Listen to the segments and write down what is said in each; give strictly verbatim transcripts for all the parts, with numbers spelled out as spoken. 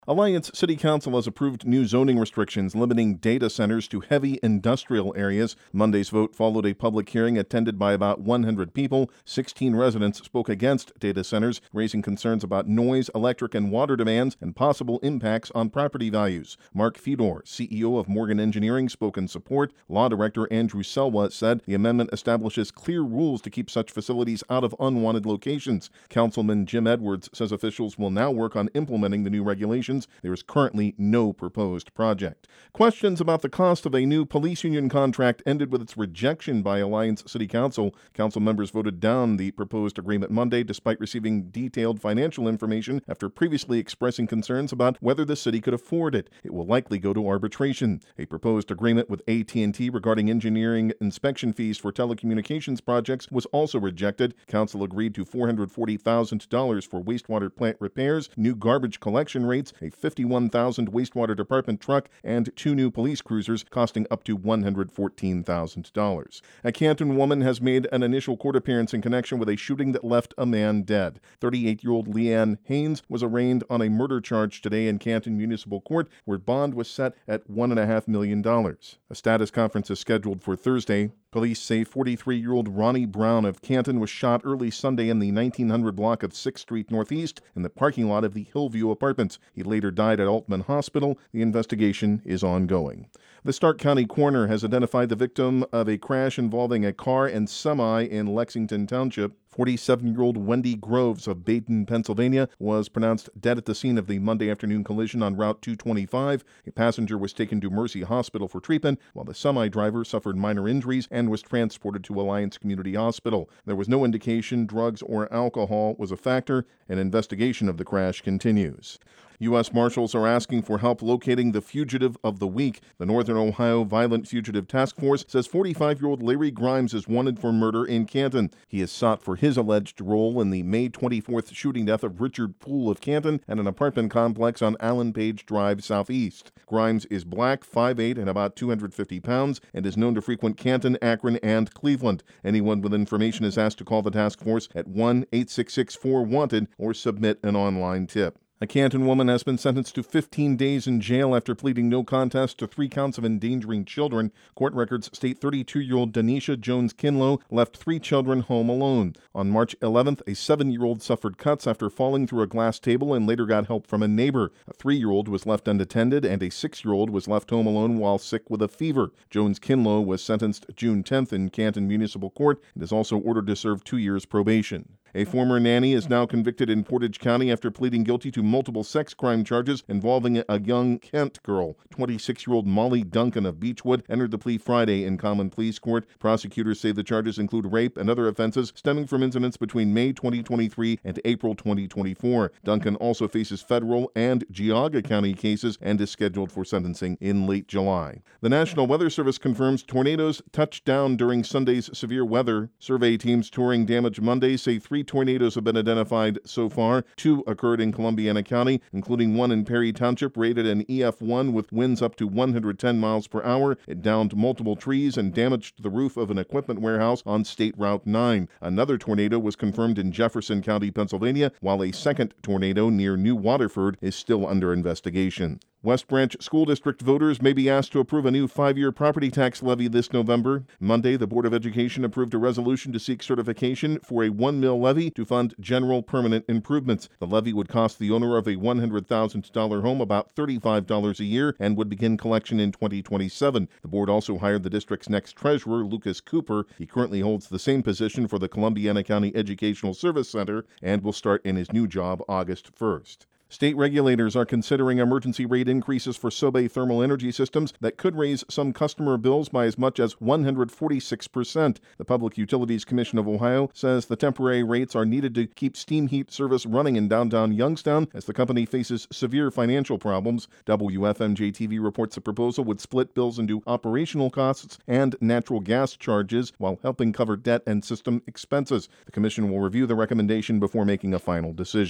Alliance City Council has approved new zoning restrictions limiting data centers to heavy industrial areas. Monday's vote followed a public hearing attended by about one hundred people. sixteen residents spoke against data centers, raising concerns about noise, electric, and water demands and possible impacts on property values. Mark Fedor, C E O of Morgan Engineering, spoke in support. Law Director Andrew Selwa said the amendment establishes clear rules to keep such facilities out of unwanted locations. Councilman Jim Edwards says officials will now work on implementing the new regulations. There is currently no proposed project. Questions about the cost of a new police union contract ended with its rejection by Alliance City Council. Council members voted down the proposed agreement Monday despite receiving detailed financial information after previously expressing concerns about whether the city could afford it. It will likely go to arbitration. A proposed agreement with A T and T regarding engineering inspection fees for telecommunications projects was also rejected. Council agreed to four hundred forty thousand dollars for wastewater plant repairs, new garbage collection rates, a fifty-one thousand dollars wastewater department truck, and two new police cruisers costing up to one hundred fourteen thousand dollars. A Canton woman has made an initial court appearance in connection with a shooting that left a man dead. thirty-eight-year-old Leanne Haynes was arraigned on a murder charge today in Canton Municipal Court, where bond was set at one point five million dollars. A status conference is scheduled for Thursday. Police say forty-three-year-old Ronnie Brown of Canton was shot early Sunday in the nineteen hundred block of sixth Street Northeast in the parking lot of the Hillview Apartments. He later died at Altman Hospital. The investigation is ongoing. The Stark County coroner has identified the victim of a crash involving a car and semi in Lexington Township. forty-seven-year-old Wendy Groves of Baden, Pennsylvania, was pronounced dead at the scene of the Monday afternoon collision on Route two twenty-five. A passenger was taken to Mercy Hospital for treatment, while the semi-driver suffered minor injuries and was transported to Alliance Community Hospital. There was no indication drugs or alcohol was a factor. An investigation of the crash continues. U S Marshals are asking for help locating the fugitive of the week. The Northern Ohio Violent Fugitive Task Force says forty-five-year-old Larry Grimes is wanted for murder in Canton. He is sought for his alleged role in the May twenty-fourth shooting death of Richard Poole of Canton at an apartment complex on Allen Page Drive Southeast. Grimes is black, five foot eight, and about two hundred fifty pounds, and is known to frequent Canton, Akron, and Cleveland. Anyone with information is asked to call the task force at one eight six six four wanted or submit an online tip. A Canton woman has been sentenced to fifteen days in jail after pleading no contest to three counts of endangering children. Court records state thirty-two-year-old Denisha Jones Kinlow left three children home alone. On March eleventh, a seven-year-old suffered cuts after falling through a glass table and later got help from a neighbor. A three-year-old was left unattended, and a six-year-old was left home alone while sick with a fever. Jones Kinlow was sentenced June tenth in Canton Municipal Court and is also ordered to serve two years probation. A former nanny is now convicted in Portage County after pleading guilty to multiple sex crime charges involving a young Kent girl. twenty-six-year-old Molly Duncan of Beechwood entered the plea Friday in Common Pleas Court. Prosecutors say the charges include rape and other offenses stemming from incidents between May twenty twenty-three and April twenty twenty-four. Duncan also faces federal and Geauga County cases and is scheduled for sentencing in late July. The National Weather Service confirms tornadoes touched down during Sunday's severe weather. Survey teams touring damage Monday say three tornadoes have been identified so far. Two occurred in Columbiana County, including one in Perry Township rated an E F one with winds up to one hundred ten miles per hour. It downed multiple trees and damaged the roof of an equipment warehouse on State Route nine. Another tornado was confirmed in Jefferson County, Pennsylvania, while a second tornado near New Waterford is still under investigation. West Branch School District voters may be asked to approve a new five-year property tax levy this November. Monday, the Board of Education approved a resolution to seek certification for a one mil levy to fund general permanent improvements. The levy would cost the owner of a one hundred thousand dollars home about thirty-five dollars a year and would begin collection in twenty twenty-seven. The board also hired the district's next treasurer, Lucas Cooper. He currently holds the same position for the Columbiana County Educational Service Center and will start in his new job August first. State regulators are considering emergency rate increases for Sobe thermal energy systems that could raise some customer bills by as much as one hundred forty-six percent. The Public Utilities Commission of Ohio says the temporary rates are needed to keep steam heat service running in downtown Youngstown as the company faces severe financial problems. W F M J T V reports the proposal would split bills into operational costs and natural gas charges while helping cover debt and system expenses. The commission will review the recommendation before making a final decision.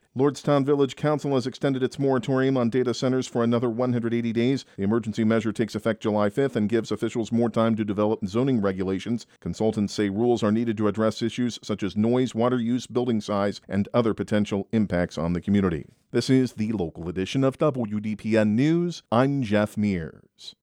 Lordstown Village Council has extended its moratorium on data centers for another one hundred eighty days. The emergency measure takes effect July fifth and gives officials more time to develop zoning regulations. Consultants say rules are needed to address issues such as noise, water use, building size, and other potential impacts on the community. This is the local edition of W D P N News. I'm Jeff Mears.